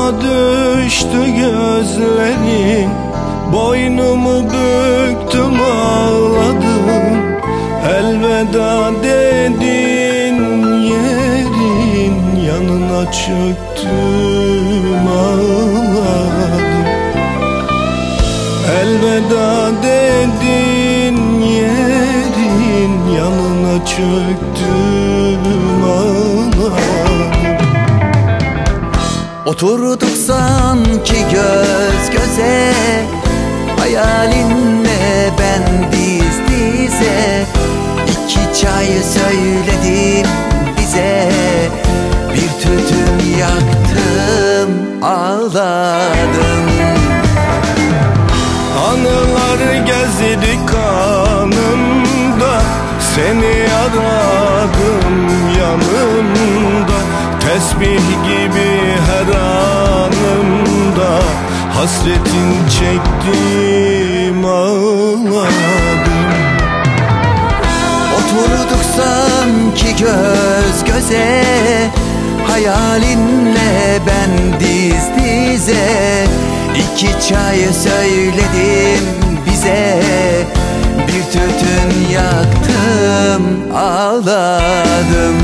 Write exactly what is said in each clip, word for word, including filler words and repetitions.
düştü gözlerin, boynumu büktüm ağladım. Elveda dedin yerin, yanına çöktüm ağladım. Elveda dedin yerin, yanına çöktüm ağladım. Oturduk sanki göz göze, hayalinle ben diz dize. İki çay söyledim bize, bir tütün yaktım ağladım. Anılar gezdi kanımda, seni aradım yanımda. Tesbih gibi her anımda, hasretin çektim ağladım. Oturduk sanki göz göze, hayalinle ben diz dize. İki çay söyledim bize, bir tütün yaktım ağladım.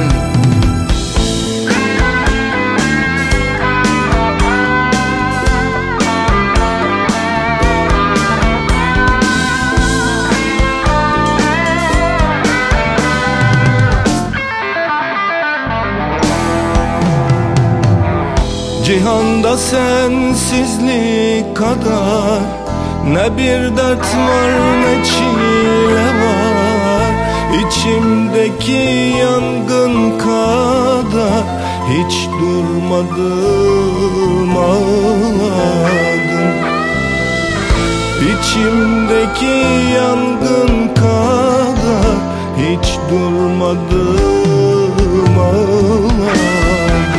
Cihanda sensizlik kadar ne bir dert var ne çile var. İçimdeki yangın kadar hiç durmadım ağladım. İçimdeki yangın kadar hiç durmadım ağladım.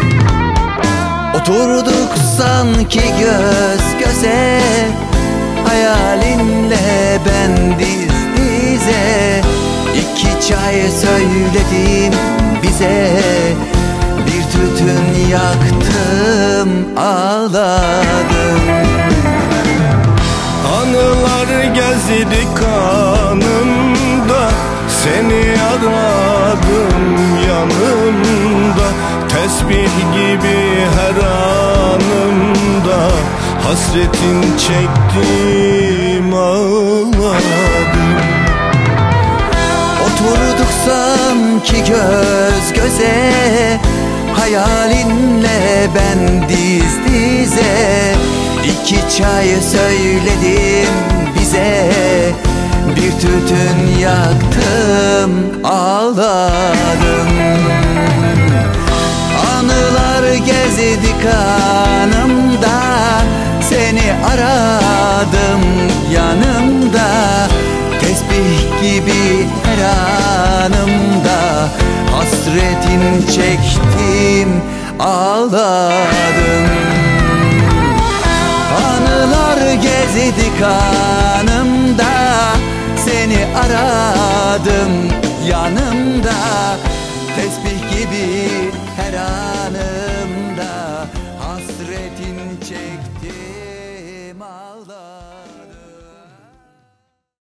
Oturduk sanki göz göze, hayalinle ben diz dize. İki çay söyledim bize, bir tütün yaktım ağladım. Anılar gezdi kanımda, seni aradım yanımda. Tesbih gibi her anımda, hasretin çektim ağladım. Oturduk sanki göz göze, hayalinle ben diz dize. İki çay söyledim bize, bir tütün yaktım ağladım. Anılar gezdi kanımda, seni aradım yanımda. Tesbih gibi her anımda, hasretin çektim ağladım. Anılar gezdi kanımda, seni aradım yanımda. Tesbih gibi her anımda, hasretin çektim ağladım.